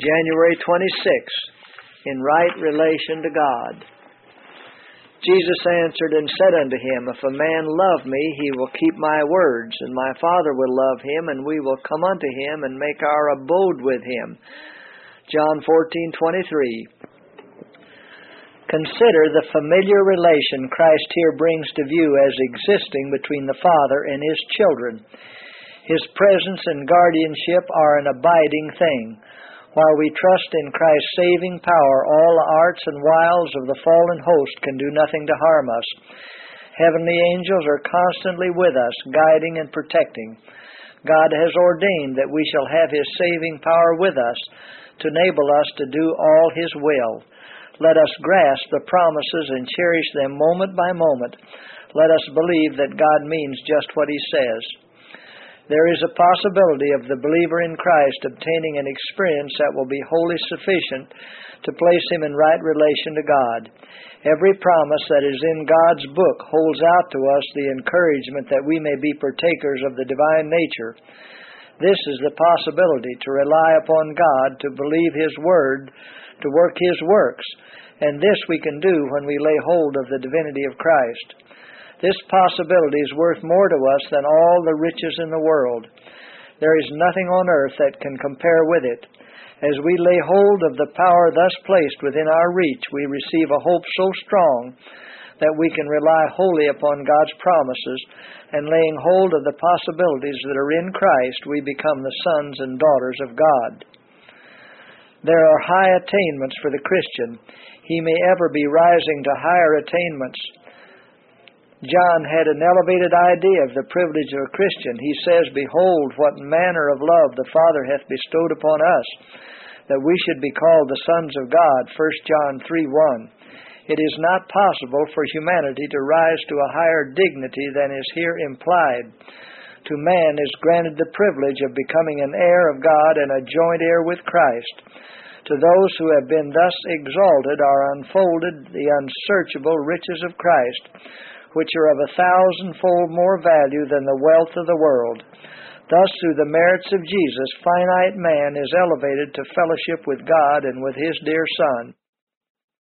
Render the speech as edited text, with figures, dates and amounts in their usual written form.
January 26th, in right relation to God. Jesus answered and said unto him, If a man love me, he will keep my words, and my Father will love him, and we will come unto him and make our abode with him. John 14:23. Consider the familiar relation Christ here brings to view as existing between the Father and His children. His presence and guardianship are an abiding thing. While we trust in Christ's saving power, all the arts and wiles of the fallen host can do nothing to harm us. Heavenly angels are constantly with us, guiding and protecting. God has ordained that we shall have His saving power with us to enable us to do all His will. Let us grasp the promises and cherish them moment by moment. Let us believe that God means just what He says. There is a possibility of the believer in Christ obtaining an experience that will be wholly sufficient to place him in right relation to God. Every promise that is in God's book holds out to us the encouragement that we may be partakers of the divine nature. This is the possibility to rely upon God, to believe His Word, to work His works, and this we can do when we lay hold of the divinity of Christ. This possibility is worth more to us than all the riches in the world. There is nothing on earth that can compare with it. As we lay hold of the power thus placed within our reach, we receive a hope so strong that we can rely wholly upon God's promises, and laying hold of the possibilities that are in Christ, we become the sons and daughters of God. There are high attainments for the Christian. He may ever be rising to higher attainments. John had an elevated idea of the privilege of a Christian. He says, Behold, what manner of love the Father hath bestowed upon us, that we should be called the sons of God, 1 John 3:1. It is not possible for humanity to rise to a higher dignity than is here implied. To man is granted the privilege of becoming an heir of God and a joint heir with Christ. To those who have been thus exalted are unfolded the unsearchable riches of Christ, which are of 1,000-fold more value than the wealth of the world. Thus, through the merits of Jesus, finite man is elevated to fellowship with God and with His dear Son.